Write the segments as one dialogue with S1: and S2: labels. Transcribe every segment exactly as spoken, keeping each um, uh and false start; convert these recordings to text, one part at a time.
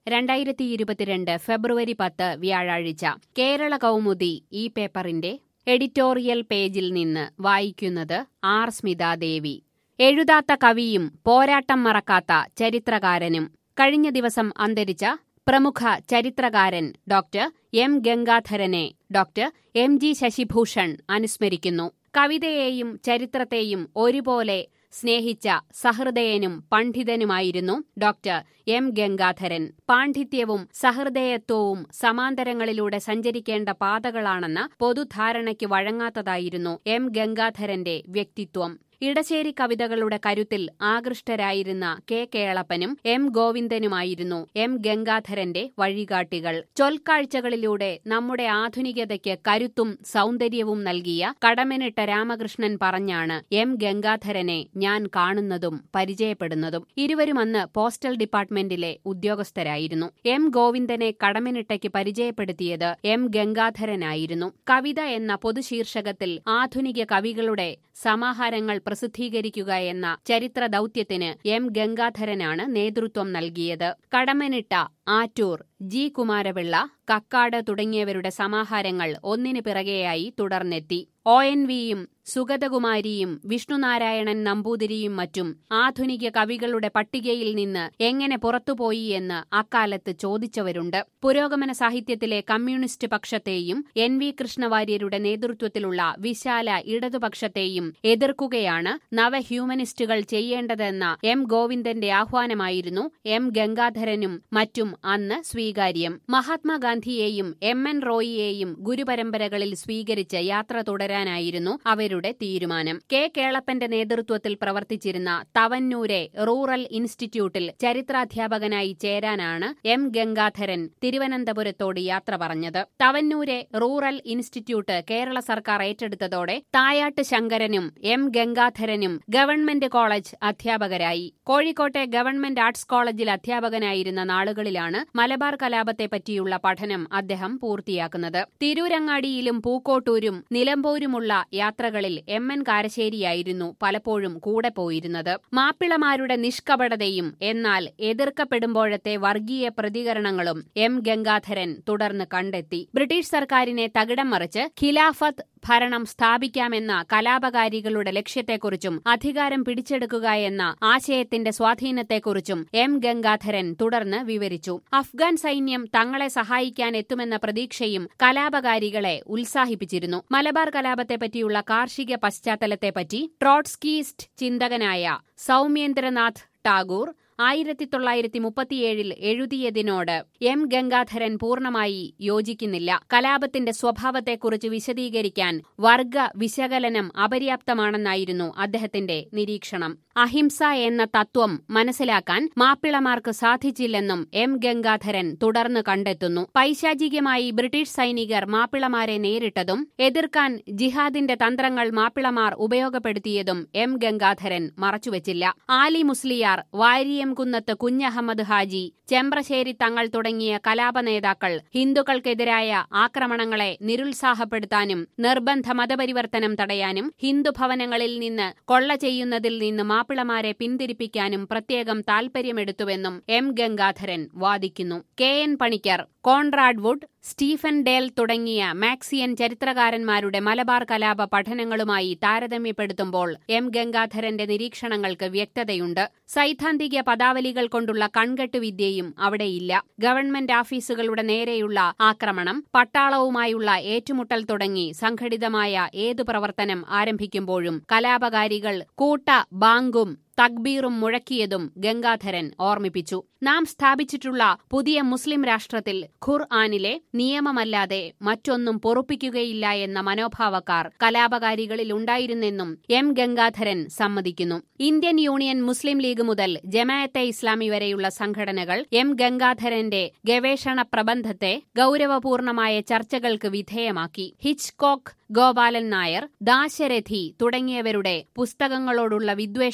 S1: രണ്ടായിരത്തി ഇരുപത്തിരണ്ട് ഫെബ്രുവരി പത്ത് വ്യാഴാഴ്ച കേരള കൗമുദി ഈ പേപ്പറിന്റെ എഡിറ്റോറിയൽ പേജിൽ നിന്ന് വായിക്കുന്നത് ആർ സ്മിതാദേവി. എഴുതാത്ത കവിയും പോരാട്ടം മറക്കാത്ത ചരിത്രകാരനും. കഴിഞ്ഞ ദിവസം അന്തരിച്ച പ്രമുഖ ചരിത്രകാരൻ ഡോക്ടർ എം ഗംഗാധരനെ ഡോക്ടർ എം ജി ശശിഭൂഷൺ അനുസ്മരിക്കുന്നു. കവിതയെയും ചരിത്രത്തെയും ഒരുപോലെ സ്നേഹിച്ച സഹൃദയനും പണ്ഡിതനുമായിരുന്നു ഡോക്ടർ എം ഗംഗാധരൻ. പാണ്ഡിത്യവും സഹൃദയത്വവും സമാന്തരങ്ങളിലൂടെ സഞ്ചരിക്കേണ്ട പാതകളാണെന്ന പൊതുധാരണയ്ക്ക് വഴങ്ങാത്തതായിരുന്നു എം ഗംഗാധരന്റെ വ്യക്തിത്വം. ഇടശ്ശേരി കവിതകളുടെ കരുത്തിൽ ആകൃഷ്ടരായിരുന്ന കെ കേളപ്പനും എം ഗോവിന്ദനുമായിരുന്നു എം ഗംഗാധരന്റെ വഴികാട്ടികൾ. ചൊൽക്കാഴ്ചകളിലൂടെ നമ്മുടെ ആധുനികതയ്ക്ക് കരുത്തും സൗന്ദര്യവും നൽകിയ കടമ്മനിട്ട രാമകൃഷ്ണൻ പറഞ്ഞാണ് എം ഗംഗാധരനെ ഞാൻ കാണുന്നതും പരിചയപ്പെടുന്നതും. ഇരുവരും അന്ന് പോസ്റ്റൽ ഡിപ്പാർട്ട്മെന്റിലെ ഉദ്യോഗസ്ഥരായിരുന്നു. എം ഗോവിന്ദനെ കടമ്മനിട്ടയ്ക്ക് പരിചയപ്പെടുത്തിയത് എം ഗംഗാധരനായിരുന്നു. കവിത എന്ന പൊതുശീർഷകത്തിൽ ആധുനിക കവികളുടെ സമാഹാരങ്ങൾ പ്രസിദ്ധീകരിക്കുക എന്ന ചരിത്ര ദൗത്യത്തിന് എം ഗംഗാധരനാണ് നേതൃത്വം നൽകിയത്. കടമ്മനിട്ട, ആറ്റൂർ, ജി കുമാരപിള്ള, കക്കാട് തുടങ്ങിയവരുടെ സമാഹാരങ്ങൾ ഒന്നിനു പിറകെയായി തുടർന്നെത്തി. ഒ എൻ വിയും സുഗതകുമാരിയും വിഷ്ണുനാരായണൻ നമ്പൂതിരിയും മറ്റും ആധുനിക കവികളുടെ പട്ടികയിൽ നിന്ന് എങ്ങനെ പുറത്തുപോയി എന്ന് അക്കാലത്ത് ചോദിച്ചവരുണ്ട്. പുരോഗമന സാഹിത്യത്തിലെ കമ്മ്യൂണിസ്റ്റ് പക്ഷത്തെയും എൻ വി കൃഷ്ണവാര്യരുടെ നേതൃത്വത്തിലുള്ള വിശാല ഇടതുപക്ഷത്തെയും എതിർക്കുകയാണ് നവഹ്യൂമനിസ്റ്റുകൾ ചെയ്യേണ്ടതെന്ന എം ഗോവിന്ദന്റെ ആഹ്വാനമായിരുന്നു എം ഗംഗാധരനും മറ്റും അന്ന് സ്വീകാര്യം. മഹാത്മാഗാന്ധിയെയും എം എൻ റോയിയെയും ഗുരുപരമ്പരകളിൽ സ്വീകരിച്ച് യാത്ര തുടരാനായിരുന്നു അവരുടെ തീരുമാനം. കെ കേളപ്പന്റെ നേതൃത്വത്തിൽ പ്രവർത്തിച്ചിരുന്ന തവന്നൂരെ റൂറൽ ഇൻസ്റ്റിറ്റ്യൂട്ടിൽ ചരിത്രാധ്യാപകനായി ചേരാനാണ് എം ഗംഗാധരൻ തിരുവനന്തപുരത്തോട് യാത്ര പറഞ്ഞത്. തവന്നൂരെ റൂറൽ ഇൻസ്റ്റിറ്റ്യൂട്ട് കേരള സർക്കാർ ഏറ്റെടുത്തതോടെ തായാട്ട് ശങ്കരനും എം ഗംഗാധരനും ഗവൺമെന്റ് കോളേജ് അധ്യാപകരായി. കോഴിക്കോട്ടെ ഗവൺമെന്റ് ആർട്സ് കോളേജിൽ അധ്യാപകനായിരുന്ന നാളുകളിലാണ് മലബാർ കലാപത്തെപ്പറ്റിയുള്ള പഠനം അദ്ദേഹം പൂർത്തിയാക്കുന്നത്. തിരൂരങ്ങാടിയിലും പൂക്കോട്ടൂരും നിലമ്പൂരുമുള്ള യാത്രകളിൽ എം എൻ കാരശ്ശേരിയായിരുന്നു പലപ്പോഴും കൂടെ പോയിരുന്നത്. മാപ്പിളമാരുടെ നിഷ്കപടതയും എന്നാൽ എതിർക്കപ്പെടുമ്പോഴത്തെ വർഗീയ പ്രതികരണങ്ങളും എം ഗംഗാധരൻ തുടർന്ന് കണ്ടെത്തി. ബ്രിട്ടീഷ് സർക്കാരിനെ തകിടം മറിച്ച് ഖിലാഫത്ത് ഭരണം സ്ഥാപിക്കാമെന്ന കലാപകാരികളുടെ ലക്ഷ്യത്തെക്കുറിച്ചും അധികാരം പിടിച്ചെടുക്കുക എന്ന ആശയത്തിന്റെ സ്വാധീനത്തെക്കുറിച്ചും എം ഗംഗാധരൻ തുടർന്ന് വിവരിച്ചു. അഫ്ഗാൻ സൈന്യം തങ്ങളെ സഹായിക്കാൻ എത്തുമെന്ന പ്രതീക്ഷയും കലാപകാരികളെ ഉത്സാഹിപ്പിച്ചിരുന്നു. മലബാർ കലാപത്തെപ്പറ്റിയുള്ള കാർഷിക പശ്ചാത്തലത്തെപ്പറ്റി ട്രോട്സ്കിയിസ്റ്റ് ചിന്തകനായ സൗമ്യേന്ദ്രനാഥ് ടാഗോർ ആയിരത്തി തൊള്ളായിരത്തി മുപ്പത്തിയേഴിൽ എഴുതിയതിനോട് എം ഗംഗാധരൻ പൂർണ്ണമായി യോജിക്കുന്നില്ല. കലാപത്തിന്റെ സ്വഭാവത്തെക്കുറിച്ച് വിശദീകരിക്കാൻ വർഗ വിശകലനം അപര്യാപ്തമാണെന്നായിരുന്നു അദ്ദേഹത്തിന്റെ നിരീക്ഷണം. അഹിംസ എന്ന തത്വം മനസ്സിലാക്കാൻ മാപ്പിളമാർക്ക് സാധിച്ചില്ലെന്നും എം ഗംഗാധരൻ തുടർന്ന് കണ്ടെത്തുന്നു. പൈശാചികമായി ബ്രിട്ടീഷ് സൈനികർ മാപ്പിളമാരെ നേരിട്ടതും എതിർക്കാൻ ജിഹാദിന്റെ തന്ത്രങ്ങൾ മാപ്പിളമാർ ഉപയോഗപ്പെടുത്തിയതും എം ഗംഗാധരൻ മറച്ചുവെച്ചില്ല. ആലി മുസ്ലിയാർ, വാരിയം കുന്നത്ത് കുഞ്ഞഹമ്മദ് ഹാജി, ചെമ്പ്രശ്ശേരി തങ്ങൾ തുടങ്ങിയ കലാപ നേതാക്കൾ ഹിന്ദുക്കൾക്കെതിരായ ആക്രമണങ്ങളെ നിരുത്സാഹപ്പെടുത്താനും നിർബന്ധ മതപരിവർത്തനം തടയാനും ഹിന്ദുഭവനങ്ങളിൽ നിന്ന് കൊള്ള ചെയ്യുന്നതിൽ നിന്ന് മാപ്പിളമാരെ പിന്തിരിപ്പിക്കാനും പ്രത്യേകം താൽപര്യമെടുത്തുവെന്നും എം ഗംഗാധരൻ വാദിക്കുന്നു. K N Panikkar, Conrad Wood, Stephen Dale തുടങ്ങിയ മാക്സിയൻ ചരിത്രകാരന്മാരുടെ മലബാർ കലാപ പഠനങ്ങളുമായി താരതമ്യപ്പെടുത്തുമ്പോൾ എം ഗംഗാധരന്റെ നിരീക്ഷണങ്ങൾക്ക് വ്യക്തതയുണ്ട്. സൈദ്ധാന്തിക പദാവലികൾ കൊണ്ടുള്ള കൺകെട്ടുവിദ്യയും അവിടെയില്ല. ഗവൺമെന്റ് ഓഫീസുകളുടെ നേരെയുള്ള ആക്രമണം, പട്ടാളവുമായുള്ള ഏറ്റുമുട്ടൽ തുടങ്ങി സംഘടിതമായ ഏതു പ്രവർത്തനം ആരംഭിക്കുമ്പോഴും കലാപകാരികൾ കൂട്ട ബാങ്കും തക്ബീറും മുഴക്കിയതും ഗംഗാധരൻ ഓർമ്മിപ്പിച്ചു. നാം സ്ഥാപിച്ചിട്ടുള്ള പുതിയ മുസ്ലിം രാഷ്ട്രത്തിൽ ഖുർആനിലെ നിയമമല്ലാതെ മറ്റൊന്നും പൊറുപ്പിക്കുകയില്ല എന്ന മനോഭാവക്കാർ കലാപകാരികളിൽ ഉണ്ടായിരുന്നെന്നും എം ഗംഗാധരൻ സമ്മതിക്കുന്നു. ഇന്ത്യൻ യൂണിയൻ മുസ്ലിം ലീഗ് മുതൽ ജമാഅത്തെ ഇസ്ലാമി വരെയുള്ള സംഘടനകൾ എം ഗംഗാധരന്റെ ഗവേഷണ പ്രബന്ധത്തെ ഗൌരവപൂർണമായ ചർച്ചകൾക്ക് വിധേയമാക്കി. ഹിച്ച്കോക്ക്, ഗോപാലൻ നായർ, ദാശരഥി തുടങ്ങിയവരുടെ പുസ്തകങ്ങളോടുള്ള വിദ്വേഷമോ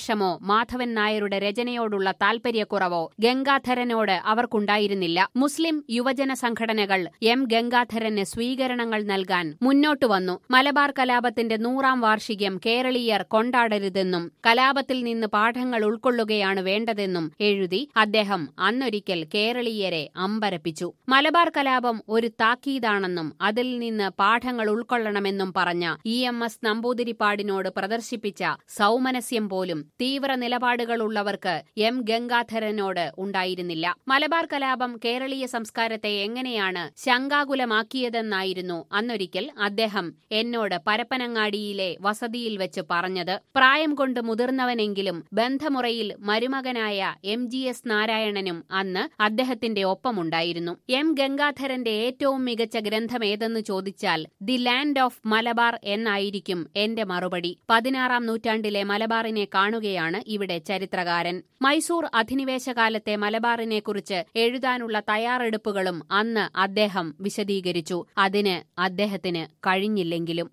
S1: മാധവൻ നായരുടെ രചനയോടുള്ള താൽപര്യക്കുറവോ ഗംഗാധരനോട് അവർക്കുണ്ടായിരുന്നില്ല. മുസ്ലിം യുവജന സംഘടനകൾ എം ഗംഗാധരന് സ്വീകരണങ്ങൾ നൽകാൻ മുന്നോട്ടുവന്നു. മലബാർ കലാപത്തിന്റെ നൂറാം വാർഷികം കേരളീയർ കൊണ്ടാടരുതെന്നും കലാപത്തിൽ നിന്ന് പാഠങ്ങൾ ഉൾക്കൊള്ളുകയാണ് വേണ്ടതെന്നും എഴുതി അദ്ദേഹം അന്നൊരിക്കൽ കേരളീയരെ അമ്പരപ്പിച്ചു. മലബാർ കലാപം ഒരു താക്കീതാണെന്നും അതിൽ നിന്ന് പാഠങ്ങൾ ഉൾക്കൊള്ളണമെന്നും പറഞ്ഞ ഇ എം എസ് നമ്പൂതിരിപ്പാടിനോട് പ്രദർശിപ്പിച്ച സൗമനസ്യം പോലും തീവ്ര നിലപാടുകളുള്ളവർക്ക് എം ഗംഗാധരനോട് ഉണ്ടായിരുന്നില്ല. മലബാർ കലാപം കേരളീയ സംസ്കാരത്തെ എങ്ങനെയാണ് ശങ്കാകുലമാക്കിയതെന്നായിരുന്നു അന്നൊരിക്കൽ അദ്ദേഹം എന്നോട് പരപ്പനങ്ങാടിയിലെ വസതിയിൽ വെച്ച് പറഞ്ഞത്. പ്രായം കൊണ്ട് മുതിർന്നവനെങ്കിലും ബന്ധമുറയിൽ മരുമകനായ എം ജി എസ് നാരായണനും അന്ന് അദ്ദേഹത്തിന്റെ ഒപ്പമുണ്ടായിരുന്നു. എം ഗംഗാധരന്റെ ഏറ്റവും മികച്ച ഗ്രന്ഥമേതെന്ന് ചോദിച്ചാൽ ദി ലാൻഡ് ഓഫ് മലബാർ എന്നായിരിക്കും എന്റെ മറുപടി. പതിനാറാം നൂറ്റാണ്ടിലെ മലബാറിനെ കാണുകയാണ് ഇവിടെ ചരിത്രകാരൻ. മൈസൂർ അധിനിവേശകാലത്തെ മലബാറിനെക്കുറിച്ച് എഴുതാനുള്ള തയ്യാറെടുപ്പുകളും അന്ന് അദ്ദേഹം വിശദീകരിച്ചു. അതിന് അദ്ദേഹത്തിന് കഴിഞ്ഞില്ലെങ്കിലും